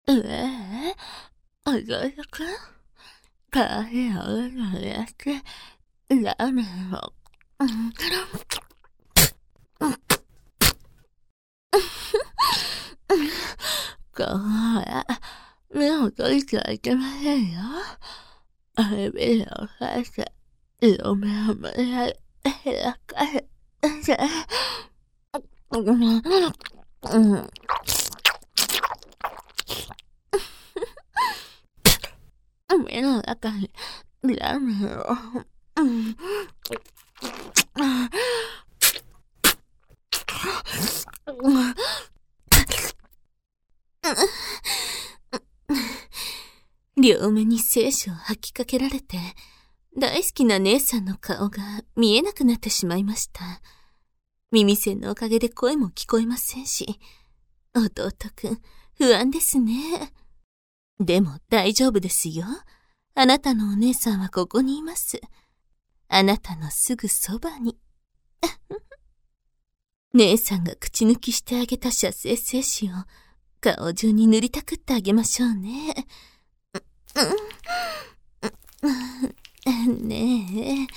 おぞよくん、帰るのやってラーメンを。これ、目を閉じてはいけませんよ。指を返して、色目を無理やり開かせて。目の中にラーメンを。両目に精子を吐きかけられて、大好きな姉さんの顔が見えなくなってしまいました。耳栓のおかげで声も聞こえませんし、弟くん、不安ですね。でも大丈夫ですよ。あなたのお姉さんはここにいます。あなたのすぐそばに。姉さんが口抜きしてあげた射精精子を顔中に塗りたくってあげましょうね。ね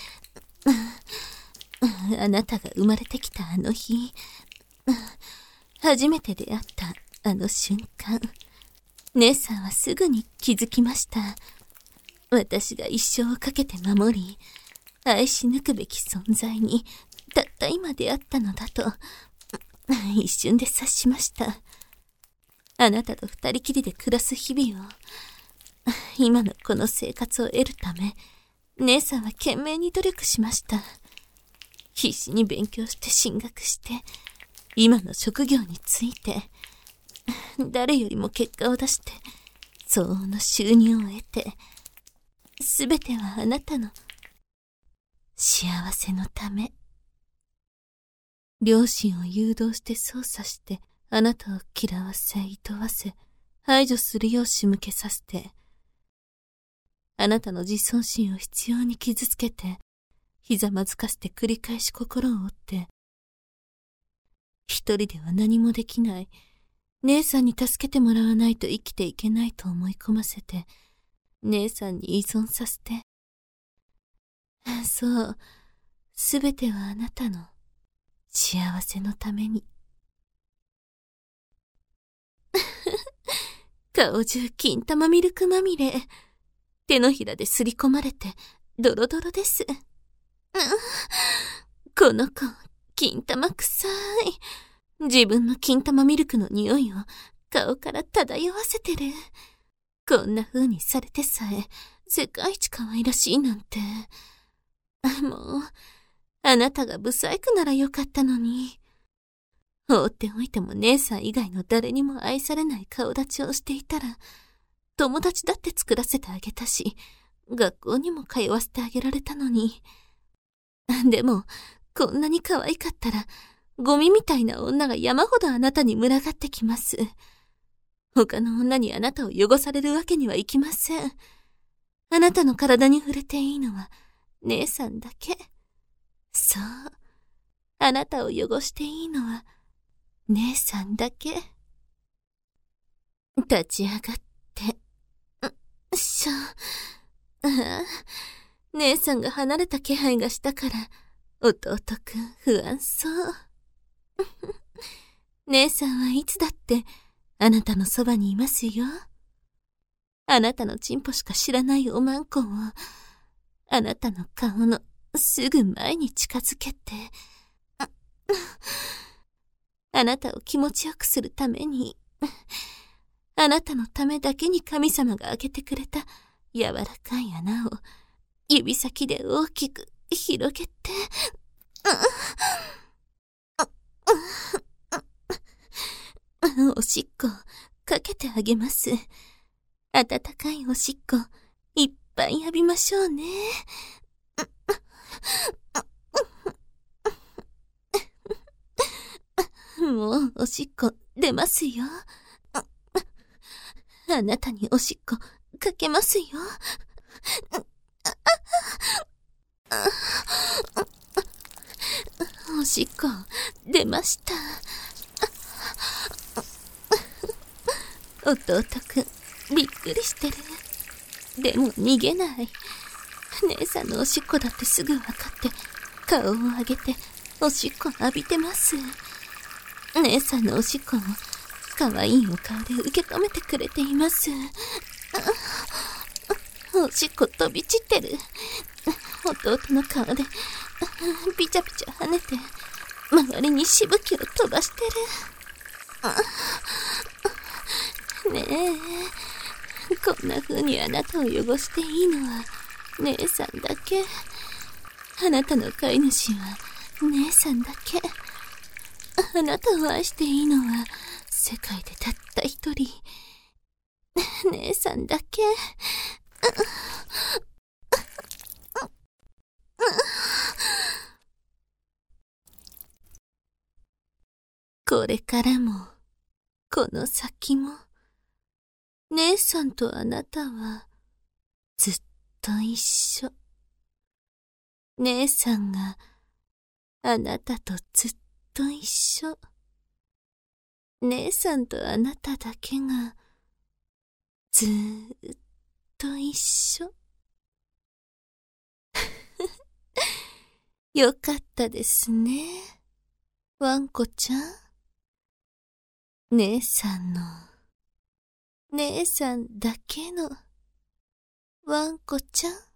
え、あなたが生まれてきたあの日、初めて出会ったあの瞬間、姉さんはすぐに気づきました。私が一生をかけて守り、愛し抜くべき存在に、たった今出会ったのだと、一瞬で察しました。あなたと二人きりで暮らす日々を、今のこの生活を得るため、姉さんは懸命に努力しました。必死に勉強して進学して、今の職業について、誰よりも結果を出して、相応の収入を得て、すべてはあなたの幸せのため。両親を誘導して操作して、あなたを嫌わせ、厭わせ、排除するよう仕向けさせて、あなたの自尊心を必要に傷つけて、ひざまずかせて繰り返し心を折って、一人では何もできない、姉さんに助けてもらわないと生きていけないと思い込ませて、姉さんに依存させて。そう、すべてはあなたの幸せのために。顔中金玉ミルクまみれ。手のひらですり込まれて、ドロドロです。この子、金玉臭い。自分の金玉ミルクの匂いを顔から漂わせてる。こんな風にされてさえ、世界一可愛らしいなんて。もう、あなたがブサイクならよかったのに。放っておいても姉さん以外の誰にも愛されない顔立ちをしていたら、友達だって作らせてあげたし、学校にも通わせてあげられたのに。でも、こんなに可愛かったら、ゴミみたいな女が山ほどあなたに群がってきます。他の女にあなたを汚されるわけにはいきません。あなたの体に触れていいのは、姉さんだけ。そう。あなたを汚していいのは、姉さんだけ。立ち上がって。姉さんが離れた気配がしたから、弟くん不安そう。姉さんはいつだってあなたのそばにいますよ。あなたのチンポしか知らないおまんこをあなたの顔のすぐ前に近づけて、あなたを気持ちよくするために、あなたのためだけに神様が開けてくれた柔らかい穴を指先で大きく広げて、おしっこかけてあげます。温かいおしっこいっぱい浴びましょうね。もうおしっこ出ますよ。あなたにおしっこかけますよ。おしっこ出ました。 弟くん、びっくりしてる。でも逃げない。姉さんのおしっこだってすぐわかって、顔を上げて、おしっこ浴びてます。姉さんのおしっこも、可愛いお顔で受け止めてくれています。おしっこ飛び散ってる。弟の顔で、ピチャピチャ跳ねて、周りにしぶきを飛ばしてる。ねえ、こんな風にあなたを汚していいのは、姉さんだけ。あなたの飼い主は、姉さんだけ。あなたを愛していいのは、世界でたった一人。姉さんだけ。これからも、この先も、姉さんとあなたは、ずっと一緒。姉さんが、あなたとずっと一緒。姉さんとあなただけが、ずーっと一緒。よかったですね、ワンコちゃん。姉さんの、姉さんだけの、ワンコちゃん。